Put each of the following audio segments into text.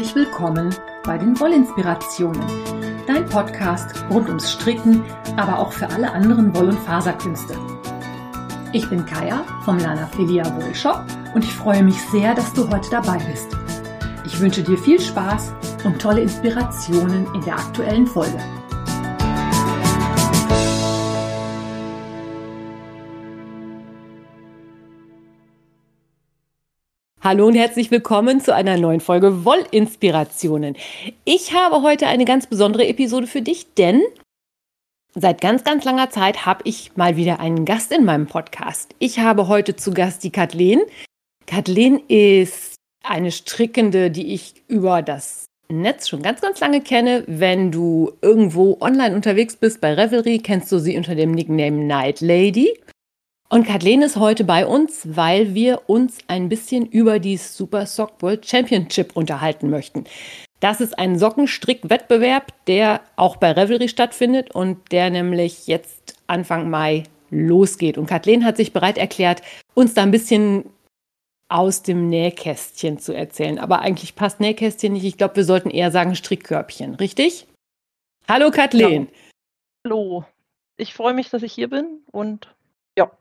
herzlich willkommen bei den Wollinspirationen, dein Podcast rund ums Stricken, aber auch für alle anderen Woll- und Faserkünste. Ich bin Kaya vom Lana Filia Wollshop und ich freue mich sehr, dass du heute dabei bist. Ich wünsche dir viel Spaß und tolle Inspirationen in der aktuellen Folge. Hallo und herzlich willkommen zu einer neuen Folge Wollinspirationen. Ich habe heute eine ganz besondere Episode für dich, denn seit ganz, ganz langer Zeit habe ich mal wieder einen Gast in meinem Podcast. Ich habe heute zu Gast die Kathleen. Kathleen ist eine Strickende, die ich über das Netz schon ganz, ganz lange kenne. Wenn du irgendwo online unterwegs bist bei Revelry, kennst du sie unter dem Nickname Night Lady. Und Kathleen ist heute bei uns, weil wir uns ein bisschen über die Super Sock World Championship unterhalten möchten. Das ist ein Sockenstrickwettbewerb, der auch bei Revelry stattfindet und der nämlich jetzt Anfang Mai losgeht. Und Kathleen hat sich bereit erklärt, uns da ein bisschen aus dem Nähkästchen zu erzählen. Aber eigentlich passt Nähkästchen nicht. Ich glaube, wir sollten eher sagen Strickkörbchen, richtig? Hallo Kathleen. Ja. Hallo. Ich freue mich, dass ich hier bin und ja.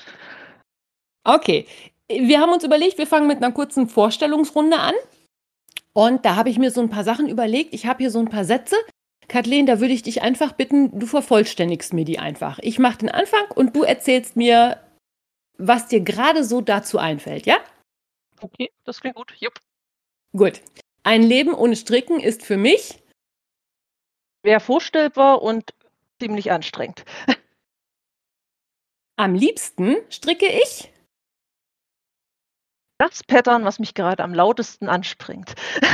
Okay, wir haben uns überlegt, wir fangen mit einer kurzen Vorstellungsrunde an. Und da habe ich mir so ein paar Sachen überlegt. Ich habe hier so ein paar Sätze. Kathleen, da würde ich dich einfach bitten, du vervollständigst mir die einfach. Ich mache den Anfang und du erzählst mir, was dir gerade so dazu einfällt, ja? Okay, das klingt gut. Jupp. Gut. Ein Leben ohne Stricken ist für mich Schwer vorstellbar und ziemlich anstrengend. am liebsten stricke ich Das Pattern, was mich gerade am lautesten anspringt.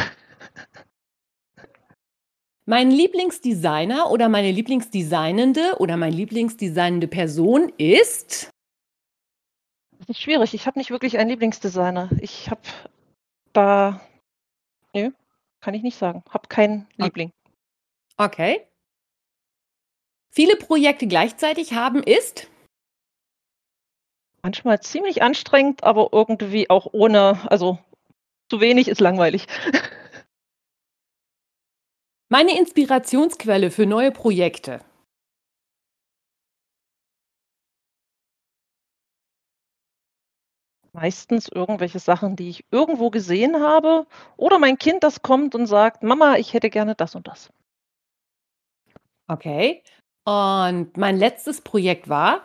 mein Lieblingsdesigner oder meine Lieblingsdesignende oder mein Lieblingsdesignende Person ist Das ist schwierig. Ich habe nicht wirklich einen Lieblingsdesigner. Ich habe da... Nö, kann ich nicht sagen. Habe keinen Liebling. Okay. Viele Projekte gleichzeitig haben ist Manchmal ziemlich anstrengend, aber irgendwie auch ohne... Also, zu wenig ist langweilig. meine Inspirationsquelle für neue Projekte. Meistens irgendwelche Sachen, die ich irgendwo gesehen habe. Oder mein Kind, das kommt und sagt, Mama, ich hätte gerne das und das. Okay. Und mein letztes Projekt war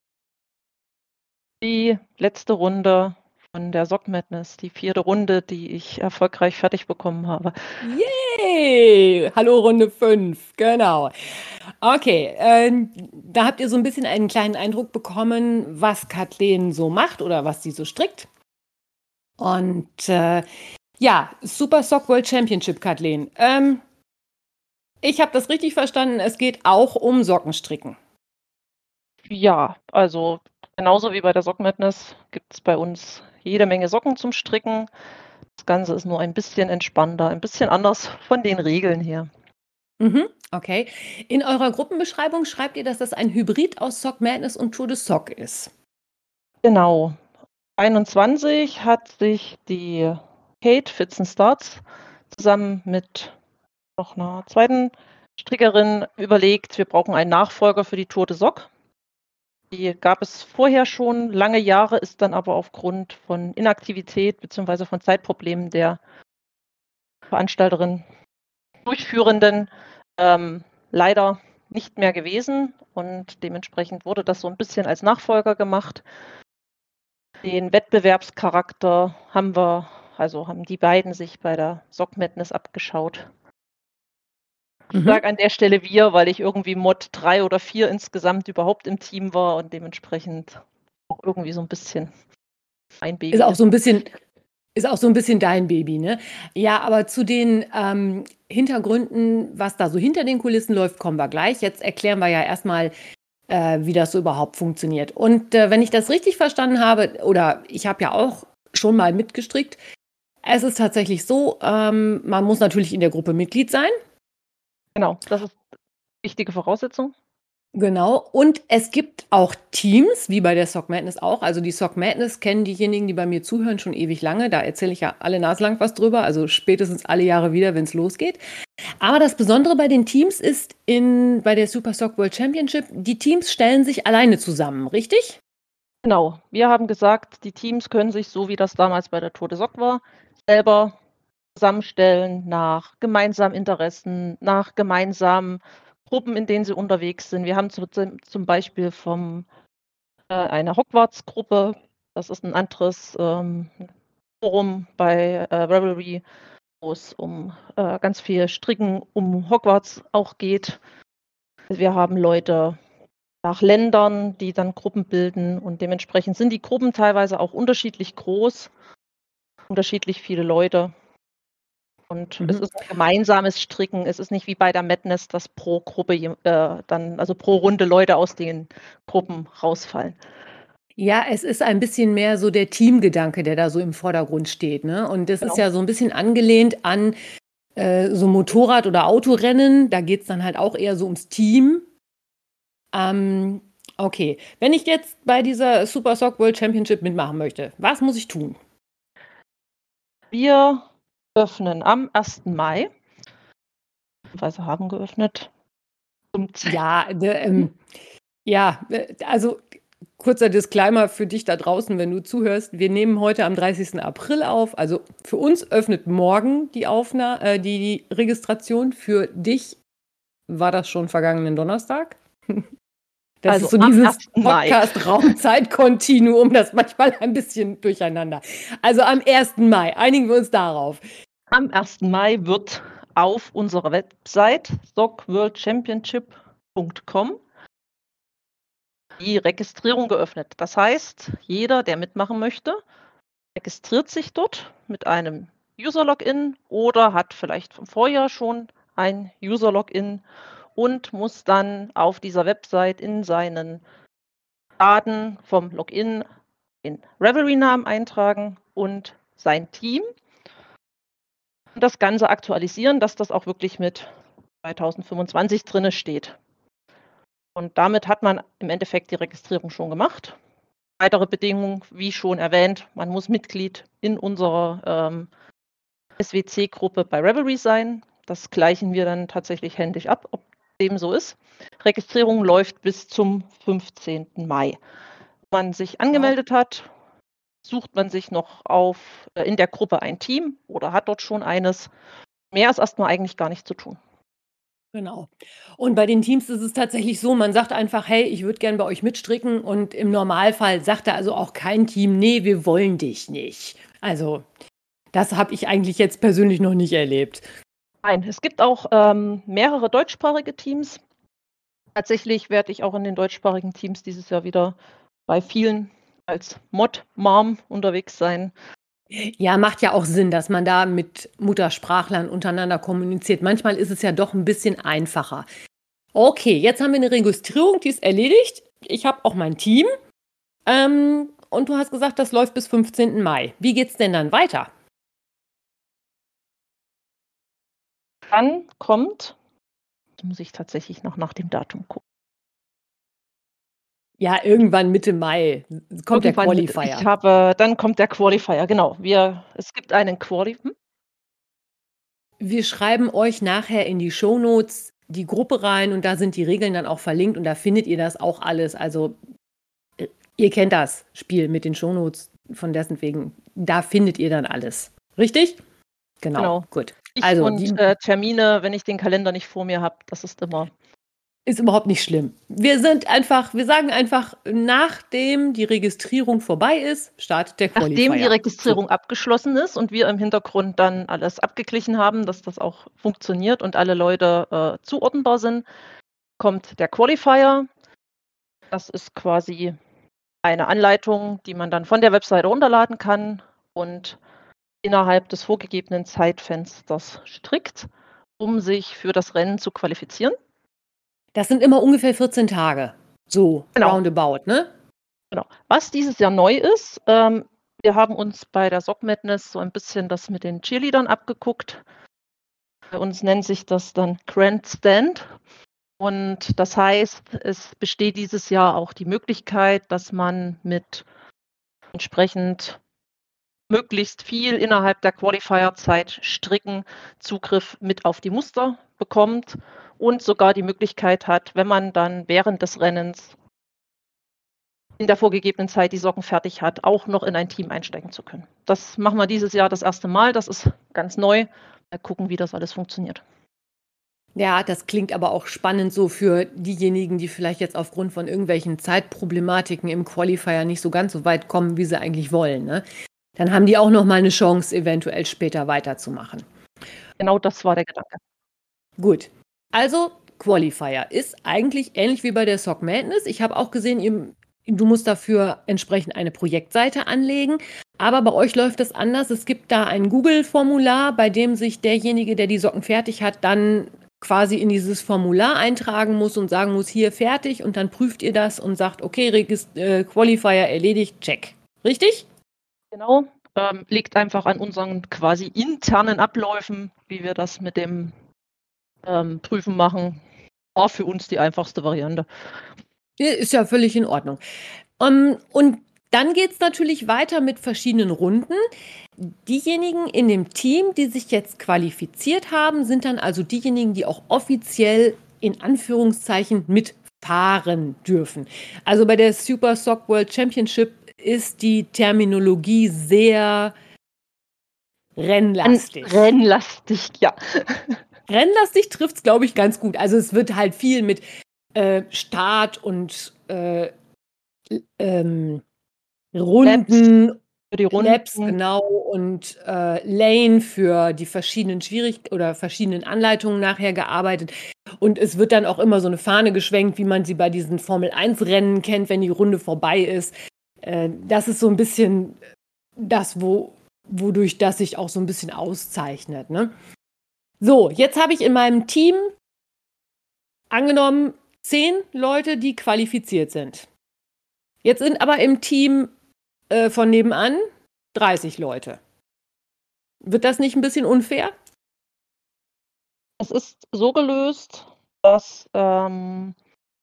Die letzte Runde von der Sock Madness, die 4. Runde, die ich erfolgreich fertig bekommen habe. Yay! Hallo Runde 5, genau. Okay, da habt ihr so ein bisschen einen kleinen Eindruck bekommen, was Kathleen so macht oder was sie so strickt. Und ja, Super Sock World Championship, Kathleen. Ich habe das richtig verstanden, es geht auch um Sockenstricken. Ja, also genauso wie bei der Sock Madness gibt es bei uns jede Menge Socken zum Stricken. Das Ganze ist nur ein bisschen entspannter, ein bisschen anders von den Regeln her. Mhm, okay. In eurer Gruppenbeschreibung schreibt ihr, dass das ein Hybrid aus Sock Madness und Tour de Sock ist. Genau. 21 hat sich die Kate Fits and Starts zusammen mit noch einer zweiten Strickerin überlegt, wir brauchen einen Nachfolger für die Tour de Sock. Die gab es vorher schon lange Jahre, ist dann aber aufgrund von Inaktivität bzw. von Zeitproblemen der Veranstalterin, Durchführenden leider nicht mehr gewesen und dementsprechend wurde das so ein bisschen als Nachfolger gemacht. Den Wettbewerbscharakter haben die beiden sich bei der Sock Madness abgeschaut. Ich sage an der Stelle wir, weil ich irgendwie Mod 3 oder 4 insgesamt überhaupt im Team war und dementsprechend auch irgendwie so ein bisschen mein Baby Ist auch so ein bisschen dein Baby, ne? Ja, aber zu den Hintergründen, was da so hinter den Kulissen läuft, kommen wir gleich. Jetzt erklären wir ja erstmal, wie das so überhaupt funktioniert. Und wenn ich das richtig verstanden habe, oder ich habe ja auch schon mal mitgestrickt, es ist tatsächlich so, man muss natürlich in der Gruppe Mitglied sein. Genau, das ist eine wichtige Voraussetzung. Genau. Und es gibt auch Teams, wie bei der Sock Madness auch. Also die Sock Madness kennen diejenigen, die bei mir zuhören, schon ewig lange. Da erzähle ich ja alle naslang was drüber. Also spätestens alle Jahre wieder, wenn es losgeht. Aber das Besondere bei den Teams ist bei der Super Sock World Championship, die Teams stellen sich alleine zusammen, richtig? Genau, wir haben gesagt, die Teams können sich, so wie das damals bei der Tour de Sock war, selber zusammenstellen nach gemeinsamen Interessen, nach gemeinsamen Gruppen, in denen sie unterwegs sind. Wir haben zum Beispiel eine Hogwarts-Gruppe, das ist ein anderes Forum bei Ravelry, wo es um ganz viel Stricken um Hogwarts auch geht. Wir haben Leute nach Ländern, die dann Gruppen bilden, und dementsprechend sind die Gruppen teilweise auch unterschiedlich groß, unterschiedlich viele Leute. Und es ist ein gemeinsames Stricken. Es ist nicht wie bei der Madness, dass pro Gruppe also pro Runde Leute aus den Gruppen rausfallen. Ja, es ist ein bisschen mehr so der Teamgedanke, der da so im Vordergrund steht, ne? Und das ist ja so ein bisschen angelehnt an so Motorrad- oder Autorennen. Da geht es dann halt auch eher so ums Team. Okay, wenn ich jetzt bei dieser Super Sock World Championship mitmachen möchte, was muss ich tun? Wir öffnen am 1. Mai. Also haben geöffnet. Ja, also kurzer Disclaimer für dich da draußen, wenn du zuhörst. Wir nehmen heute am 30. April auf. Also für uns öffnet morgen die Registration. Für dich war das schon vergangenen Donnerstag. Das Also ist so am dieses 1. Mai. Podcast-Raumzeit-Kontinuum, das manchmal ein bisschen durcheinander. Also am 1. Mai, einigen wir uns darauf. Am 1. Mai wird auf unserer Website sockworldchampionship.com die Registrierung geöffnet. Das heißt, jeder, der mitmachen möchte, registriert sich dort mit einem User-Login oder hat vielleicht vom Vorjahr schon ein User-Login und muss dann auf dieser Website in seinen Daten vom Login den Ravelry-Namen eintragen und sein Team und das Ganze aktualisieren, dass das auch wirklich mit 2025 drin steht. Und damit hat man im Endeffekt die Registrierung schon gemacht. Weitere Bedingungen, wie schon erwähnt, man muss Mitglied in unserer SWC-Gruppe bei Ravelry sein. Das gleichen wir dann tatsächlich händisch ab, ob dem so ist. Registrierung läuft bis zum 15. Mai. Wenn man sich angemeldet hat, sucht man sich noch in der Gruppe ein Team oder hat dort schon eines. Mehr ist erstmal eigentlich gar nicht zu tun. Genau. Und bei den Teams ist es tatsächlich so, man sagt einfach, hey, ich würde gerne bei euch mitstricken, und im Normalfall sagt da also auch kein Team, nee, wir wollen dich nicht. Also das habe ich eigentlich jetzt persönlich noch nicht erlebt. Nein, es gibt auch mehrere deutschsprachige Teams. Tatsächlich werde ich auch in den deutschsprachigen Teams dieses Jahr wieder bei vielen als Mod-Mom unterwegs sein. Ja, macht ja auch Sinn, dass man da mit Muttersprachlern untereinander kommuniziert. Manchmal ist es ja doch ein bisschen einfacher. Okay, jetzt haben wir eine Registrierung, die ist erledigt. Ich habe auch mein Team. Und du hast gesagt, das läuft bis 15. Mai. Wie geht's denn dann weiter? Dann muss ich tatsächlich noch nach dem Datum gucken. Ja, irgendwann Mitte Mai kommt der Qualifier. Dann kommt der Qualifier, genau. Es gibt einen Qualifier. Wir schreiben euch nachher in die Shownotes die Gruppe rein, und da sind die Regeln dann auch verlinkt, und da findet ihr das auch alles. Also ihr kennt das Spiel mit den Shownotes, von dessen wegen, da findet ihr dann alles. Richtig? Genau. Gut. Also Termine, wenn ich den Kalender nicht vor mir habe, das ist überhaupt nicht schlimm. Wir sagen einfach, nachdem die Registrierung vorbei ist, startet der Qualifier. Nachdem die Registrierung abgeschlossen ist und wir im Hintergrund dann alles abgeglichen haben, dass das auch funktioniert und alle Leute zuordnenbar sind, kommt der Qualifier. Das ist quasi eine Anleitung, die man dann von der Webseite runterladen kann und innerhalb des vorgegebenen Zeitfensters strickt, um sich für das Rennen zu qualifizieren. Das sind immer ungefähr 14 Tage. So, roundabout, ne? Genau. Was dieses Jahr neu ist, wir haben uns bei der Sock Madness so ein bisschen das mit den Cheerleadern abgeguckt. Bei uns nennt sich das dann Grandstand. Und das heißt, es besteht dieses Jahr auch die Möglichkeit, dass man mit entsprechend möglichst viel innerhalb der Qualifier-Zeit stricken Zugriff mit auf die Muster bekommt und sogar die Möglichkeit hat, wenn man dann während des Rennens in der vorgegebenen Zeit die Socken fertig hat, auch noch in ein Team einsteigen zu können. Das machen wir dieses Jahr das erste Mal. Das ist ganz neu. Mal gucken, wie das alles funktioniert. Ja, das klingt aber auch spannend so für diejenigen, die vielleicht jetzt aufgrund von irgendwelchen Zeitproblematiken im Qualifier nicht so ganz so weit kommen, wie sie eigentlich wollen, ne? Dann haben die auch noch mal eine Chance, eventuell später weiterzumachen. Genau das war der Gedanke. Gut, also Qualifier ist eigentlich ähnlich wie bei der Sock Madness. Ich habe auch gesehen, du musst dafür entsprechend eine Projektseite anlegen. Aber bei euch läuft es anders. Es gibt da ein Google-Formular, bei dem sich derjenige, der die Socken fertig hat, dann quasi in dieses Formular eintragen muss und sagen muss, hier fertig. Und dann prüft ihr das und sagt, okay, Qualifier erledigt, check. Richtig? Genau. Liegt einfach an unseren quasi internen Abläufen, wie wir das mit dem Prüfen machen. War für uns die einfachste Variante. Ist ja völlig in Ordnung. Und dann geht es natürlich weiter mit verschiedenen Runden. Diejenigen in dem Team, die sich jetzt qualifiziert haben, sind dann also diejenigen, die auch offiziell in Anführungszeichen mitfahren dürfen. Also bei der Super Sock World Championship ist die Terminologie sehr rennlastig. Rennlastig, ja. Rennlastig trifft es, glaube ich, ganz gut. Also es wird halt viel mit Start und Runden, für die Runden. Laps, genau, und Lane für die verschiedenen verschiedenen Anleitungen nachher gearbeitet. Und es wird dann auch immer so eine Fahne geschwenkt, wie man sie bei diesen Formel-1-Rennen kennt, wenn die Runde vorbei ist. Das ist so ein bisschen das, wodurch das sich auch so ein bisschen auszeichnet, ne? So, jetzt habe ich in meinem Team angenommen 10 Leute, die qualifiziert sind. Jetzt sind aber im Team von nebenan 30 Leute. Wird das nicht ein bisschen unfair? Es ist so gelöst, dass genau,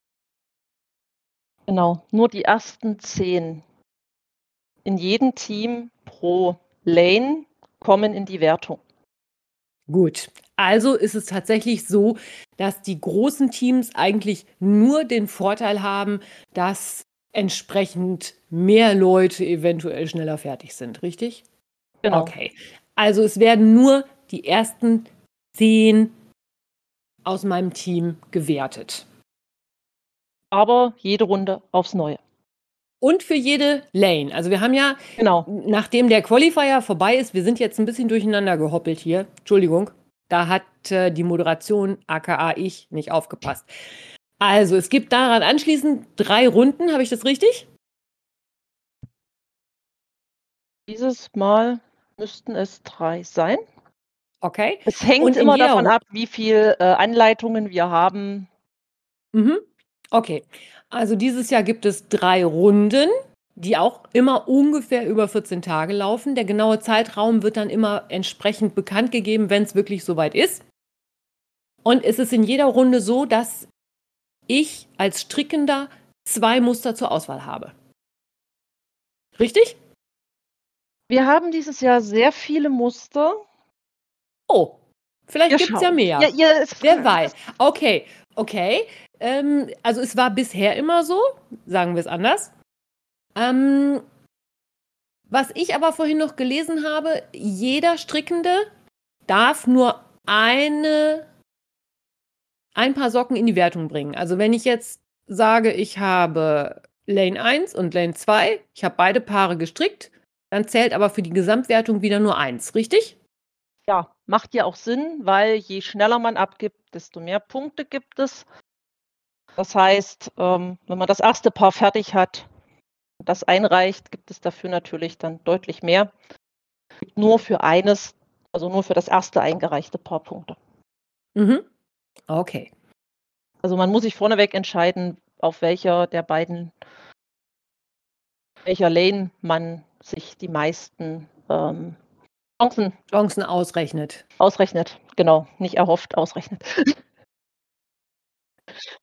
nur die ersten 10 in jedem Team pro Lane kommen in die Wertung. Gut, also ist es tatsächlich so, dass die großen Teams eigentlich nur den Vorteil haben, dass entsprechend mehr Leute eventuell schneller fertig sind, richtig? Genau. Okay, also es werden nur die ersten 10 aus meinem Team gewertet. Aber jede Runde aufs Neue. Und für jede Lane. Also wir haben ja, Genau. nachdem der Qualifier vorbei ist, wir sind jetzt ein bisschen durcheinander gehoppelt hier. Entschuldigung, da hat die Moderation, aka ich, nicht aufgepasst. Also es gibt daran anschließend 3 Runden, habe ich das richtig? Dieses Mal müssten es 3 sein. Okay. Es hängt Und in immer jeder davon ab, wie viel Anleitungen wir haben. Mhm. Okay, also dieses Jahr gibt es 3 Runden, die auch immer ungefähr über 14 Tage laufen. Der genaue Zeitraum wird dann immer entsprechend bekannt gegeben, wenn es wirklich soweit ist. Und es ist in jeder Runde so, dass ich als Strickender 2 Muster zur Auswahl habe. Richtig? Wir haben dieses Jahr sehr viele Muster. Oh, vielleicht Wir gibt es ja schauen. mehr. Ja, Wer weiß. Okay. Also es war bisher immer so, sagen wir es anders. Was ich aber vorhin noch gelesen habe, jeder Strickende darf nur ein Paar Socken in die Wertung bringen. Also wenn ich jetzt sage, ich habe Lane 1 und Lane 2, ich habe beide Paare gestrickt, dann zählt aber für die Gesamtwertung wieder nur 1, richtig? Ja, macht ja auch Sinn, weil je schneller man abgibt, desto mehr Punkte gibt es. Das heißt, wenn man das erste Paar fertig hat, das einreicht, gibt es dafür natürlich dann deutlich mehr. Nur für eines, also nur für das erste eingereichte Paar Punkte. Mhm. Okay. Also man muss sich vorneweg entscheiden, auf welcher Lane man sich die meisten Chancen ausrechnet. ausrechnet. Genau, nicht erhofft, ausrechnet.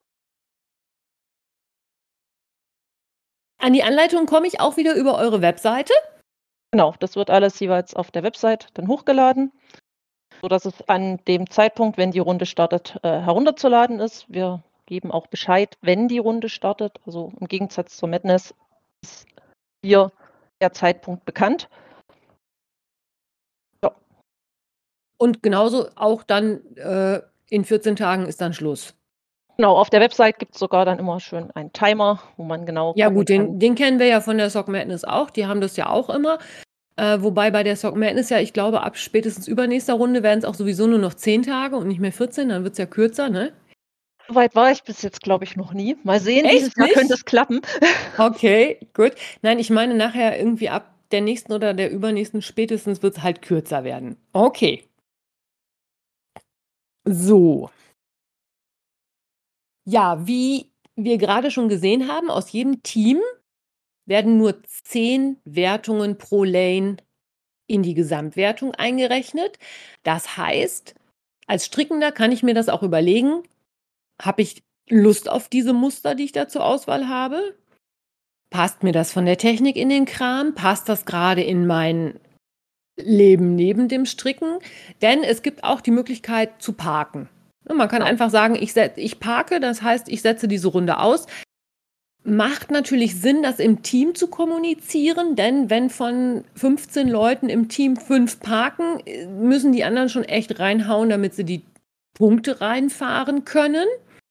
An die Anleitung komme ich auch wieder über eure Webseite. Genau, das wird alles jeweils auf der Website dann hochgeladen, sodass es an dem Zeitpunkt, wenn die Runde startet, herunterzuladen ist. Wir geben auch Bescheid, wenn die Runde startet. Also im Gegensatz zur Madness ist hier der Zeitpunkt bekannt. Ja. Und genauso auch dann in 14 Tagen ist dann Schluss. Genau, auf der Website gibt es sogar dann immer schön einen Timer, wo man genau Ja gucken gut, kann. den kennen wir ja von der Sock Madness auch. Die haben das ja auch immer. Wobei bei der Sock Madness ja, ich glaube, ab spätestens übernächster Runde werden es auch sowieso nur noch 10 Tage und nicht mehr 14. Dann wird es ja kürzer, ne? Soweit war ich bis jetzt, glaube ich, noch nie. Mal sehen, Echt dieses Jahr nicht? könnte es klappen. Okay, gut. Nein, ich meine nachher irgendwie ab der nächsten oder der übernächsten spätestens wird es halt kürzer werden. Okay. So. Ja, wie wir gerade schon gesehen haben, aus jedem Team werden nur 10 Wertungen pro Lane in die Gesamtwertung eingerechnet. Das heißt, als Strickender kann ich mir das auch überlegen, habe ich Lust auf diese Muster, die ich da zur Auswahl habe? Passt mir das von der Technik in den Kram? Passt das gerade in mein Leben neben dem Stricken? Denn es gibt auch die Möglichkeit zu parken. Man kann einfach sagen, ich parke, das heißt, ich setze diese Runde aus. Macht natürlich Sinn, das im Team zu kommunizieren, denn wenn von 15 Leuten im Team 5 parken, müssen die anderen schon echt reinhauen, damit sie die Punkte reinfahren können.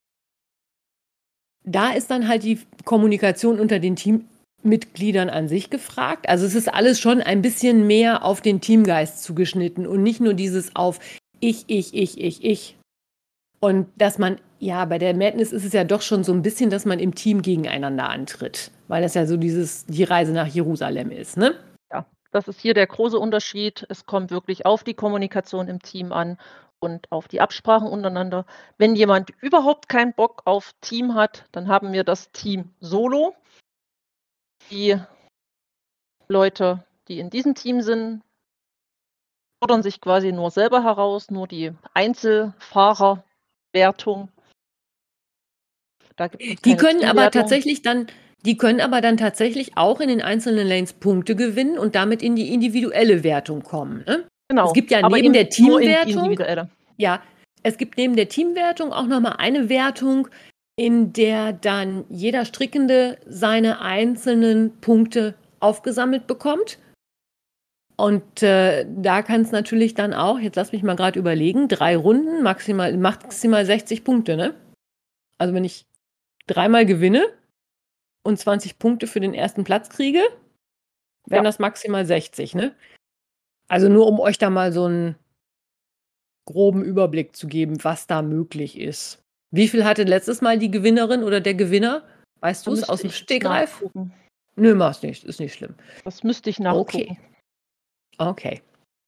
Da ist dann halt die Kommunikation unter den Teammitgliedern an sich gefragt. Also es ist alles schon ein bisschen mehr auf den Teamgeist zugeschnitten und nicht nur dieses auf ich. Und dass man, ja, bei der Madness ist es ja doch schon so ein bisschen, dass man im Team gegeneinander antritt, weil das ja so die Reise nach Jerusalem ist, ne? Ja, das ist hier der große Unterschied. Es kommt wirklich auf die Kommunikation im Team an und auf die Absprachen untereinander. Wenn jemand überhaupt keinen Bock auf Team hat, dann haben wir das Team Solo. Die Leute, die in diesem Team sind, fordern sich quasi nur selber heraus, nur die Einzelfahrerwertung. Da gibt es Die keine können aber Teamwertung. dann tatsächlich auch in den einzelnen Lanes Punkte gewinnen und damit in die individuelle Wertung kommen, ne? Genau, Es gibt ja aber neben eben der nur in die Teamwertung, individuelle. ja, es gibt neben der Teamwertung auch nochmal eine Wertung, in der dann jeder Strickende seine einzelnen Punkte aufgesammelt bekommt. Und da kann es natürlich dann auch, jetzt lass mich mal gerade überlegen, 3 Runden, maximal 60 Punkte, ne? Also wenn ich 3-mal gewinne und 20 Punkte für den ersten Platz kriege, wären das maximal 60, ne? Also nur um euch da mal so einen groben Überblick zu geben, was da möglich ist. Wie viel hatte letztes Mal die Gewinnerin oder der Gewinner? Weißt du es aus dem Stegreif? Nachgucken. Nö, mach's nicht, ist nicht schlimm. Das müsste ich nachgucken. Okay.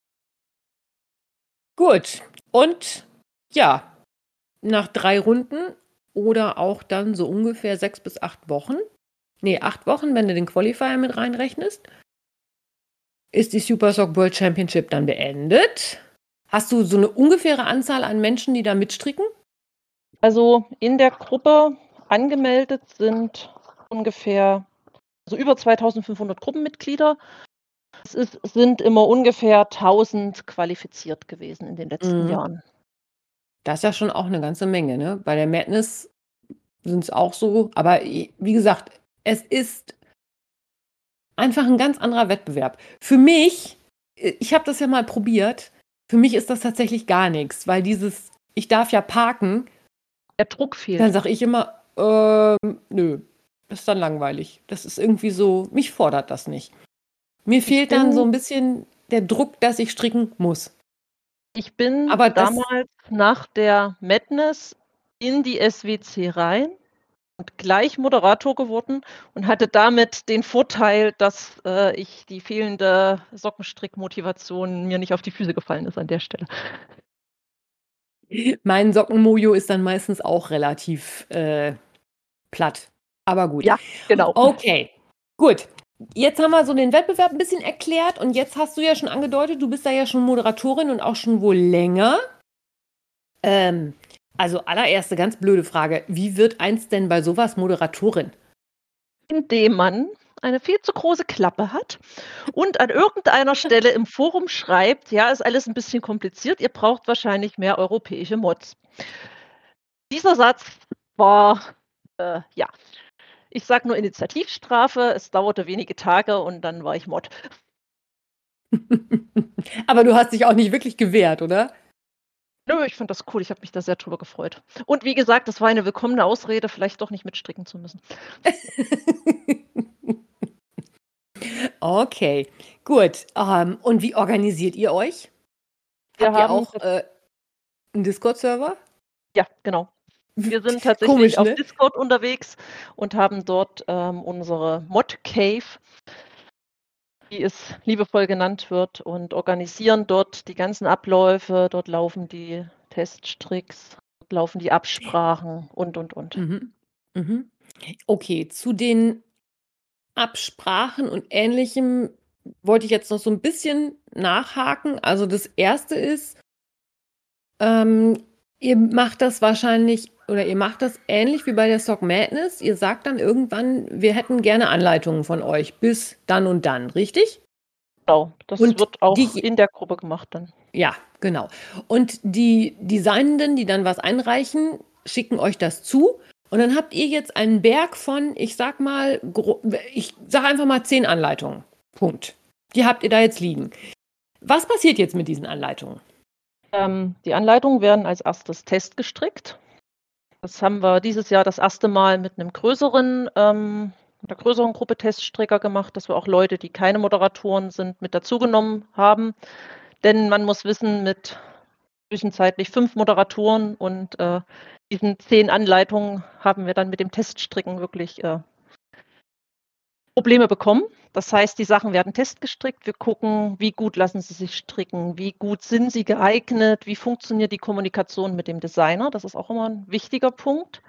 Gut. Und ja, nach 3 Runden oder auch dann so ungefähr 6 bis 8 Wochen, 8 Wochen, wenn du den Qualifier mit reinrechnest, ist die Super Sock World Championship dann beendet. Hast du so eine ungefähre Anzahl an Menschen, die da mitstricken? Also in der Gruppe angemeldet sind ungefähr, also über 2500 Gruppenmitglieder. Es sind immer ungefähr 1000 qualifiziert gewesen in den letzten Jahren. Das ist ja schon auch eine ganze Menge, ne? Bei der Madness sind es auch so, aber wie gesagt, es ist einfach ein ganz anderer Wettbewerb. Für mich, ich habe das ja mal probiert, für mich ist das tatsächlich gar nichts, weil ich darf ja parken. Der Druck fehlt. Dann sage ich immer, nö, das ist dann langweilig. Das ist irgendwie so, mich fordert das nicht. Mir fehlt dann so ein bisschen der Druck, dass ich stricken muss. Ich bin Aber damals nach der Madness in die SWC rein und gleich Moderator geworden und hatte damit den Vorteil, dass ich die fehlende Sockenstrickmotivation mir nicht auf die Füße gefallen ist an der Stelle. Mein Sockenmojo ist dann meistens auch relativ platt. Aber gut. Ja, genau. Okay, gut. Jetzt haben wir so den Wettbewerb ein bisschen erklärt und jetzt hast du ja schon angedeutet, du bist da ja schon Moderatorin und auch schon wohl länger. Also allererste ganz blöde Frage, wie wird eins denn bei sowas Moderatorin? indem man eine viel zu große Klappe hat und an irgendeiner Stelle im Forum schreibt: „Ja, ist alles ein bisschen kompliziert, ihr braucht wahrscheinlich mehr europäische Mods.“ Dieser Satz war, ja, ich sage nur Initiativstrafe. Es dauerte wenige Tage und dann war ich Mod. Aber du hast dich auch nicht wirklich gewehrt, oder? Nö, ich fand das cool. Ich habe mich da sehr drüber gefreut. Und wie gesagt, das war eine willkommene Ausrede, vielleicht doch nicht mitstricken zu müssen. Okay, gut. Und wie organisiert ihr euch? Wir Habt ihr haben auch einen Discord-Server? Ja, genau. Wir sind Komisch, tatsächlich auf ne? Discord unterwegs und haben dort, unsere Mod Cave, wie es liebevoll genannt wird, und organisieren dort die ganzen Abläufe. Dort laufen die Teststricks, dort laufen die Absprachen und. Mhm. Mhm. Okay, zu den Absprachen und Ähnlichem wollte ich jetzt noch so ein bisschen nachhaken. Also das erste ist, ihr macht das wahrscheinlich oder ihr macht das ähnlich wie bei der Sock Madness. Ihr sagt dann irgendwann, wir hätten gerne Anleitungen von euch bis dann und dann, richtig? Genau, das Und wird auch die, in der Gruppe gemacht dann. ja, genau. Und die Designenden, die dann was einreichen, schicken euch das zu. Und dann habt ihr jetzt einen Berg von, ich sag einfach mal 10 Anleitungen. Punkt. Die habt ihr da jetzt liegen. Was passiert jetzt mit diesen Anleitungen? Die Anleitungen werden als erstes testgestrickt. Das haben wir dieses Jahr das erste Mal mit einer größeren Gruppe Teststricker gemacht, dass wir auch Leute, die keine Moderatoren sind, mit dazugenommen haben. Denn man muss wissen, mit zwischenzeitlich 5 Moderatoren und diesen 10 Anleitungen haben wir dann mit dem Teststricken wirklich Probleme bekommen. Das heißt, die Sachen werden testgestrickt. Wir gucken, wie gut lassen sie sich stricken, wie gut sind sie geeignet, wie funktioniert die Kommunikation mit dem Designer. Das ist auch immer ein wichtiger Punkt.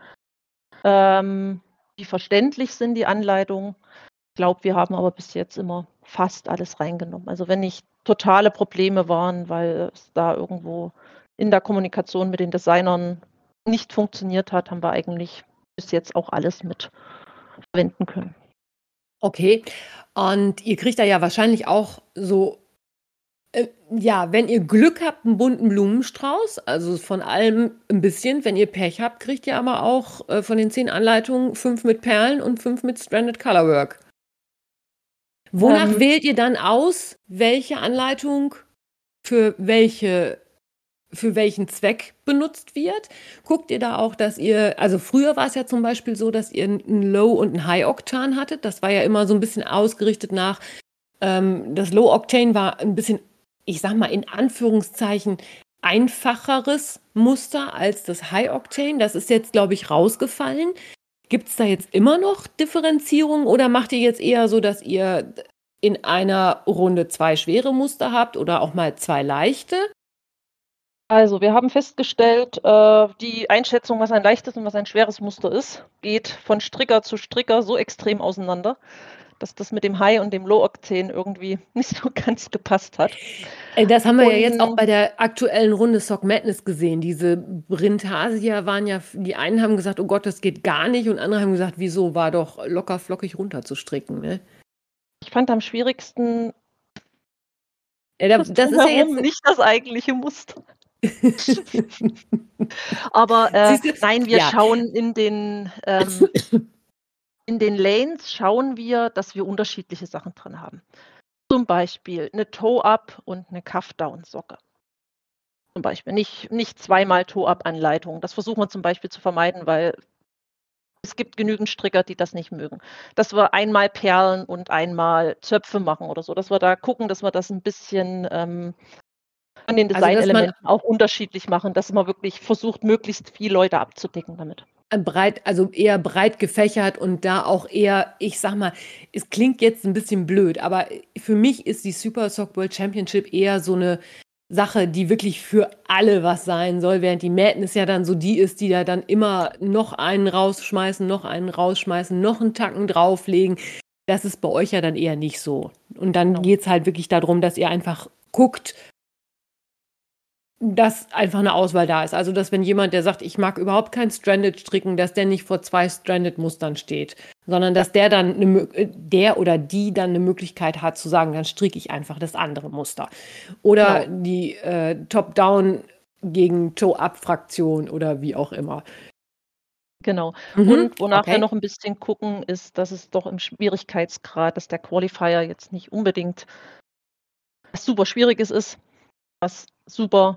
Wie verständlich sind die Anleitungen? Ich glaube, wir haben aber bis jetzt immer fast alles reingenommen. Also wenn nicht totale Probleme waren, weil es da irgendwo in der Kommunikation mit den Designern nicht funktioniert hat, haben wir eigentlich bis jetzt auch alles mit verwenden können. Okay. Und ihr kriegt da ja wahrscheinlich auch so, ja, wenn ihr Glück habt, einen bunten Blumenstrauß, also von allem ein bisschen. Wenn ihr Pech habt, kriegt ihr aber auch von den 10 Anleitungen 5 mit Perlen und 5 mit Stranded Colorwork. Wonach wählt ihr dann aus, welche Anleitung für welchen Zweck benutzt wird? Guckt ihr da auch, dass ihr, also früher war es ja zum Beispiel so, dass ihr ein Low- und ein High-Octan hattet. Das war ja immer so ein bisschen ausgerichtet nach, das Low-Octane war ein bisschen, ich sag mal in Anführungszeichen, einfacheres Muster als das High-Octane. Das ist jetzt, glaube ich, rausgefallen. Gibt es da jetzt immer noch Differenzierung oder macht ihr jetzt eher so, dass ihr in einer Runde 2 schwere Muster habt oder auch mal 2 leichte? Also wir haben festgestellt, die Einschätzung, was ein leichtes und was ein schweres Muster ist, geht von Stricker zu Stricker so extrem auseinander, dass das mit dem High und dem Low-Octane irgendwie nicht so ganz gepasst hat. Das haben wir ja jetzt auch bei der aktuellen Runde Sock Madness gesehen. Diese Brintasia waren ja, die einen haben gesagt, oh Gott, das geht gar nicht, und andere haben gesagt, wieso, war doch locker flockig runterzustricken, ne? Ich fand am schwierigsten Das ist ja jetzt nicht das eigentliche Muster. Aber nein, wir schauen in den Lanes schauen wir, dass wir unterschiedliche Sachen drin haben. Zum Beispiel eine Toe-Up und eine Cuff-Down-Socke. Zum Beispiel nicht zweimal Toe-Up-Anleitung. Das versuchen wir zum Beispiel zu vermeiden, weil es gibt genügend Stricker, die das nicht mögen. Dass wir einmal Perlen und einmal Zöpfe machen oder so. Dass wir da gucken, dass wir das ein bisschen von den Designelementen auch unterschiedlich machen, dass man wirklich versucht, möglichst viele Leute abzudecken damit. Also eher breit gefächert und da auch eher, ich sag mal, es klingt jetzt ein bisschen blöd, aber für mich ist die Super Sock World Championship eher so eine Sache, die wirklich für alle was sein soll, während die Madness ja dann so die ist, die da dann immer noch einen rausschmeißen, noch einen rausschmeißen, noch einen Tacken drauflegen. Das ist bei euch ja dann eher nicht so. Und dann geht es halt wirklich darum, dass ihr einfach guckt, dass einfach eine Auswahl da ist. Also, dass wenn jemand, der sagt, ich mag überhaupt kein Stranded stricken, dass der nicht vor 2 Stranded-Mustern steht, sondern dass der dann der oder die dann eine Möglichkeit hat zu sagen, dann stricke ich einfach das andere Muster. Oder Genau. die Top-Down gegen Toe-Up-Fraktion oder wie auch immer. Genau. Mhm, Und wonach wir okay. noch ein bisschen gucken, ist, dass es doch im Schwierigkeitsgrad, dass der Qualifier jetzt nicht unbedingt was super Schwieriges ist, was super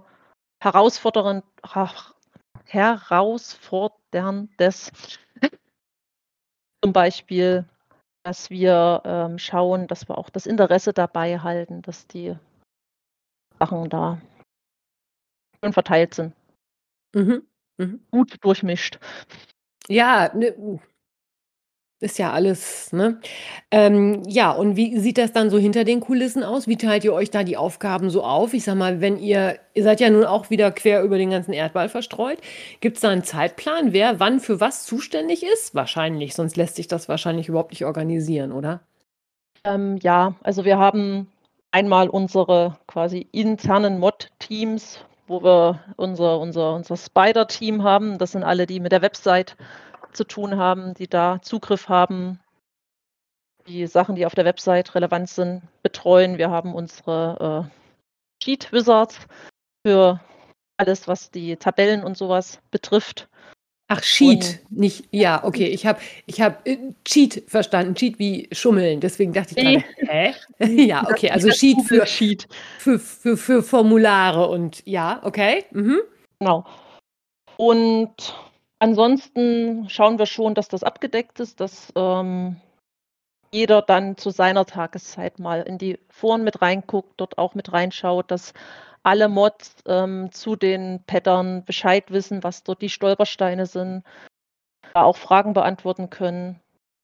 herausforderndes. Zum Beispiel, dass wir schauen, dass wir auch das Interesse dabei halten, dass die Sachen da schön verteilt sind, Mhm. Mhm. gut durchmischt. Ja, ne, ist ja alles, ne? Ja, und wie sieht das dann so hinter den Kulissen aus? Wie teilt ihr euch da die Aufgaben so auf? Ich sag mal, wenn ihr seid ja nun auch wieder quer über den ganzen Erdball verstreut. Gibt es da einen Zeitplan, wer wann für was zuständig ist? Wahrscheinlich, sonst lässt sich das wahrscheinlich überhaupt nicht organisieren, oder? Ja, also wir haben einmal unsere quasi internen Mod-Teams, wo wir unser Spider-Team haben. Das sind alle, die mit der Website zu tun haben, die da Zugriff haben, die Sachen, die auf der Website relevant sind, betreuen. Wir haben unsere Sheet Wizards für alles, was die Tabellen und sowas betrifft. Ach, Und Cheat, nicht, ja, okay, ich hab Cheat verstanden, Cheat wie Schummeln, deswegen dachte ich nee, gerade, hä? Ja, das okay, ist also der Sheet Google Sheet. für Formulare und ja, okay. Mhm. Genau. Und ansonsten schauen wir schon, dass das abgedeckt ist, dass jeder dann zu seiner Tageszeit mal in die Foren mit reinguckt, dort auch mit reinschaut, dass alle Mods zu den Pattern Bescheid wissen, was dort die Stolpersteine sind, da auch Fragen beantworten können.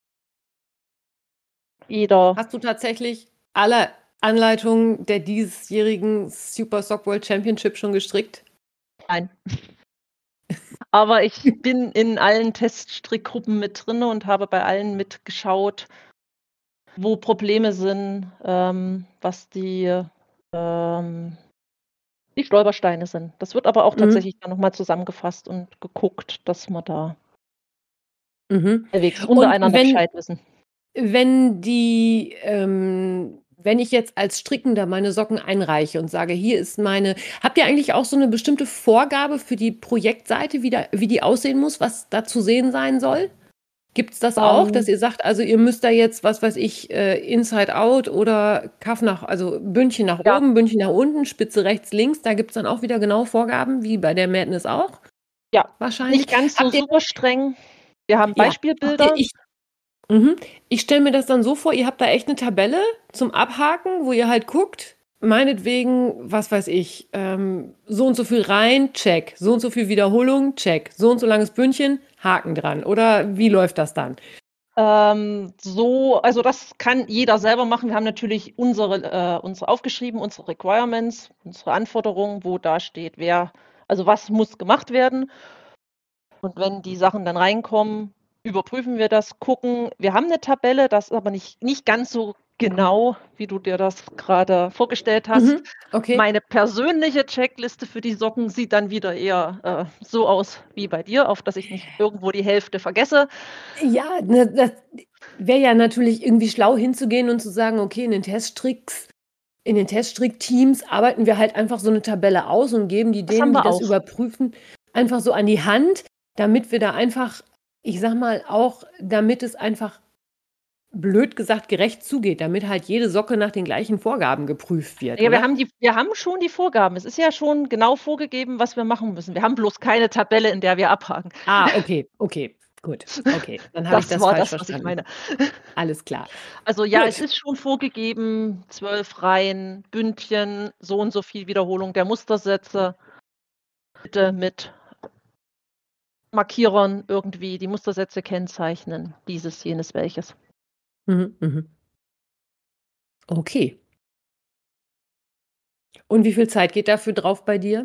Jeder, Hast du tatsächlich alle Anleitungen der diesjährigen Super Sock World Championship schon gestrickt? nein. Aber ich bin in allen Teststrickgruppen mit drin und habe bei allen mitgeschaut, wo Probleme sind, was die Stolpersteine sind. Das wird aber auch Mhm. tatsächlich dann noch mal zusammengefasst und geguckt, dass wir da Mhm. halbwegs Und untereinander Bescheid wissen. wenn ich jetzt als Strickender meine Socken einreiche und sage, hier ist meine, habt ihr eigentlich auch so eine bestimmte Vorgabe für die Projektseite, wie die aussehen muss, was da zu sehen sein soll? Gibt es das auch, dass Ähm, ihr sagt, also ihr müsst da jetzt, was weiß ich, Inside Out oder also Bündchen nach ja, oben, Bündchen nach unten, Spitze rechts, links, da gibt es dann auch wieder genau Vorgaben, wie bei der Madness auch, ja, wahrscheinlich. nicht ganz so Habt ihr, super streng. Wir haben ja, Beispielbilder. mhm. Ich stelle mir das dann so vor, ihr habt da echt eine Tabelle zum Abhaken, wo ihr halt guckt, meinetwegen, was weiß ich, so und so viel rein, check, so und so viel Wiederholung, check, so und so langes Bündchen, Haken dran. Oder wie läuft das dann? Also das kann jeder selber machen. Wir haben natürlich unsere aufgeschrieben, unsere Requirements, unsere Anforderungen, wo da steht, also was muss gemacht werden. Und wenn die Sachen dann reinkommen, überprüfen wir das, gucken. Wir haben eine Tabelle, das ist aber nicht ganz so genau, wie du dir das gerade vorgestellt hast. Mhm, okay. Meine persönliche Checkliste für die Socken sieht dann wieder eher so aus wie bei dir, auf dass ich nicht irgendwo die Hälfte vergesse. Ja, ne, das wäre ja natürlich irgendwie schlau hinzugehen und zu sagen, okay, in den Teststrickteams arbeiten wir halt einfach so eine Tabelle aus und geben die Das haben denen, die wir das auch. überprüfen, einfach so an die Hand, damit wir da einfach, ich sag mal, auch damit es einfach blöd gesagt gerecht zugeht, damit halt jede Socke nach den gleichen Vorgaben geprüft wird, Ja, oder? wir haben schon die Vorgaben. Es ist ja schon genau vorgegeben, was wir machen müssen. Wir haben bloß keine Tabelle, in der wir abhaken. Ah, okay, okay, gut. Okay, dann habe ich Das das war falsch das, was ich verstanden. meine. Alles klar. Also ja, es Gut. ist schon vorgegeben, 12 Reihen, Bündchen, so und so viel Wiederholung der Mustersätze. Bitte mit Markierern irgendwie die Mustersätze kennzeichnen. Dieses, jenes, welches. Mhm, mhm. Okay. Und wie viel Zeit geht dafür drauf bei dir?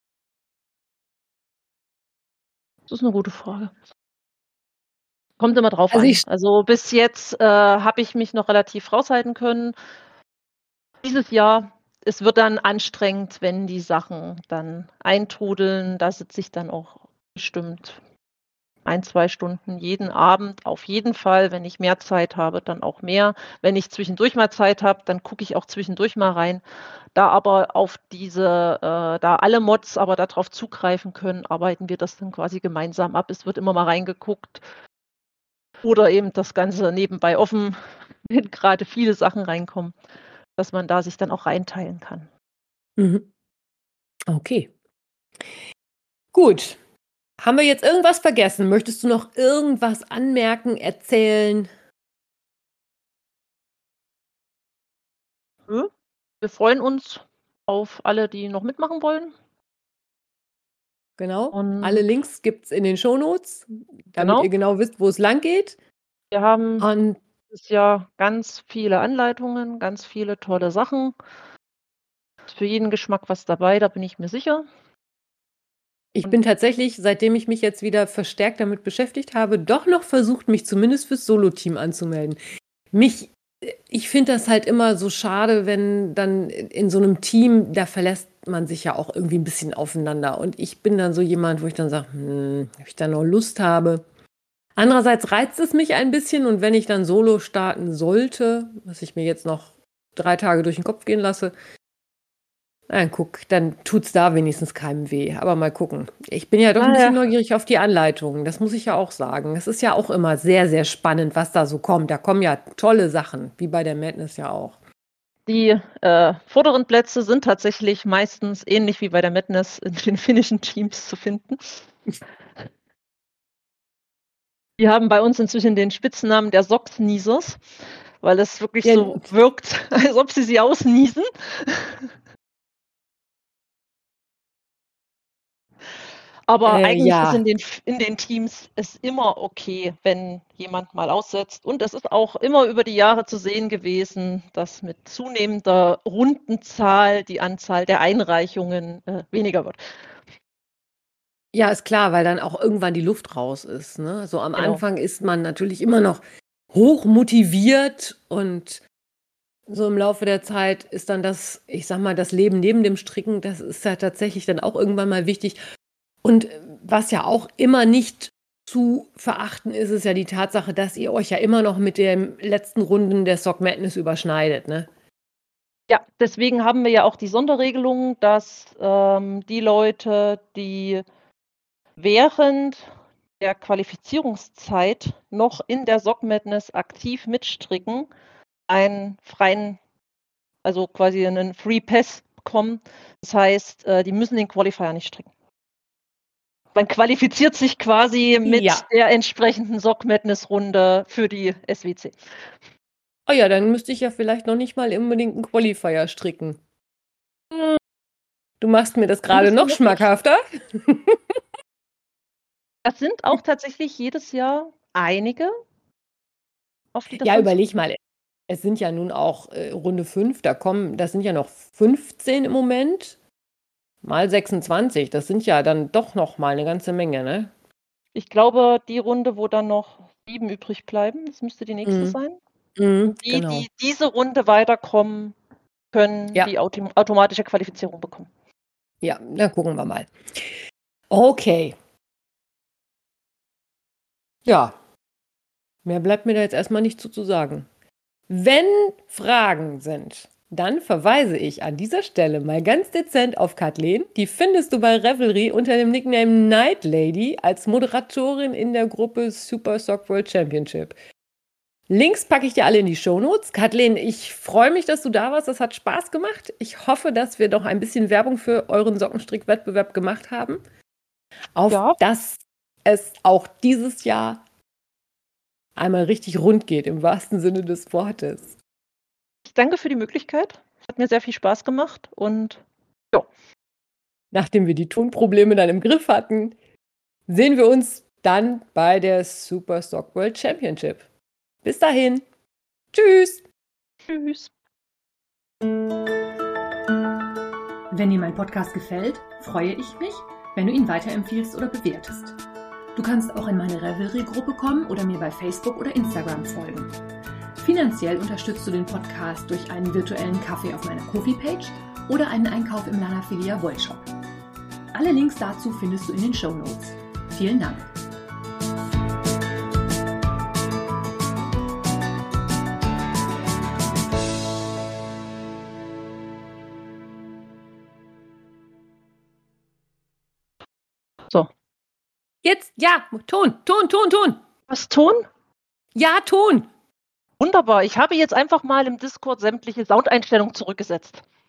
Das ist eine gute Frage. Kommt immer drauf Also an. ich Also bis jetzt habe ich mich noch relativ raushalten können. Dieses Jahr es wird dann anstrengend, wenn die Sachen dann eintrudeln. Da sitze ich dann auch bestimmt 1, 2 Stunden jeden Abend auf jeden Fall. Wenn ich mehr Zeit habe, dann auch mehr. Wenn ich zwischendurch mal Zeit habe, dann gucke ich auch zwischendurch mal rein. Da aber auf da alle Mods aber darauf zugreifen können, arbeiten wir das dann quasi gemeinsam ab. Es wird immer mal reingeguckt oder eben das Ganze nebenbei offen, wenn gerade viele Sachen reinkommen, dass man da sich dann auch reinteilen kann. Mhm. Okay. Gut. Haben wir jetzt irgendwas vergessen? Möchtest du noch irgendwas anmerken, erzählen? Wir freuen uns auf alle, die noch mitmachen wollen. Genau. Und Alle Links gibt es in den Shownotes, damit genau, ihr genau wisst, wo es lang geht. wir haben Und dieses Jahr ganz viele Anleitungen, ganz viele tolle Sachen. Ist für jeden Geschmack was dabei, da bin ich mir sicher. ich bin tatsächlich, seitdem ich mich jetzt wieder verstärkt damit beschäftigt habe, doch noch versucht, mich zumindest fürs Solo-Team anzumelden. Ich finde das halt immer so schade, wenn dann in so einem Team, da verlässt man sich ja auch irgendwie ein bisschen aufeinander. Und ich bin dann so jemand, wo ich dann sage, ob ich da noch Lust habe. Andererseits reizt es mich ein bisschen und wenn ich dann Solo starten sollte, was ich mir jetzt noch 3 Tage durch den Kopf gehen lasse, dann tut's da wenigstens keinem weh. Aber mal gucken. Ich bin ja doch ein bisschen neugierig auf die Anleitungen. Das muss ich ja auch sagen. Es ist ja auch immer sehr, sehr spannend, was da so kommt. Da kommen ja tolle Sachen, wie bei der Madness ja auch. Die vorderen Plätze sind tatsächlich meistens ähnlich wie bei der Madness in den finnischen Teams zu finden. Die haben bei uns inzwischen den Spitznamen der Socksniesers, weil es wirklich so wirkt, als ob sie ausniesen. Aber eigentlich ist in den Teams es immer okay, wenn jemand mal aussetzt. Und es ist auch immer über die Jahre zu sehen gewesen, dass mit zunehmender Rundenzahl die Anzahl der Einreichungen weniger wird. Ja, ist klar, weil dann auch irgendwann die Luft raus ist. Ne? So am Anfang ist man natürlich immer noch hoch motiviert und so im Laufe der Zeit ist dann das, ich sag mal, das Leben neben dem Stricken, das ist ja tatsächlich dann auch irgendwann mal wichtig. Und was ja auch immer nicht zu verachten ist, ist ja die Tatsache, dass ihr euch ja immer noch mit den letzten Runden der Sock Madness überschneidet, ne? Ja, deswegen haben wir ja auch die Sonderregelung, dass die Leute, die während der Qualifizierungszeit noch in der Sock Madness aktiv mitstricken, einen freien, also quasi einen Free Pass bekommen. Das heißt, die müssen den Qualifier nicht stricken. Man qualifiziert sich quasi mit der entsprechenden Sock Madness Runde für die SWC. Oh ja, dann müsste ich ja vielleicht noch nicht mal unbedingt einen Qualifier stricken. Du machst mir das gerade noch schmackhafter. Das sind auch tatsächlich jedes Jahr einige, auf die das Ja, überleg mal. Es sind ja nun auch Runde 5, das sind ja noch 15 im Moment. Mal 26, das sind ja dann doch noch mal eine ganze Menge, ne? Ich glaube, die Runde, wo dann noch 7 übrig bleiben, das müsste die nächste sein. Und die diese Runde weiterkommen, können die automatische Qualifizierung bekommen. Ja, dann gucken wir mal. Okay. Ja, mehr bleibt mir da jetzt erstmal nicht zu sagen. Wenn Fragen sind, dann verweise ich an dieser Stelle mal ganz dezent auf Kathleen. Die findest du bei Revelry unter dem Nickname Night Lady als Moderatorin in der Gruppe Super Sock World Championship. Links packe ich dir alle in die Shownotes. Kathleen, ich freue mich, dass du da warst. Das hat Spaß gemacht. Ich hoffe, dass wir noch ein bisschen Werbung für euren Sockenstrick-Wettbewerb gemacht haben. Dass es auch dieses Jahr einmal richtig rund geht, im wahrsten Sinne des Wortes. Ich danke für die Möglichkeit. Hat mir sehr viel Spaß gemacht und nachdem wir die Tonprobleme dann im Griff hatten, sehen wir uns dann bei der Super Sock World Championship. Bis dahin. Tschüss. Tschüss. Wenn dir mein Podcast gefällt, freue ich mich, wenn du ihn weiterempfiehlst oder bewertest. Du kannst auch in meine Revelry-Gruppe kommen oder mir bei Facebook oder Instagram folgen. Finanziell unterstützt du den Podcast durch einen virtuellen Kaffee auf meiner Ko-fi-Page oder einen Einkauf im Lana Filia Wollshop. Alle Links dazu findest du in den Shownotes. Vielen Dank. So. Jetzt, ja, Ton. Was tun? Ja, Ton. Wunderbar. Ich habe jetzt einfach mal im Discord sämtliche Soundeinstellungen zurückgesetzt.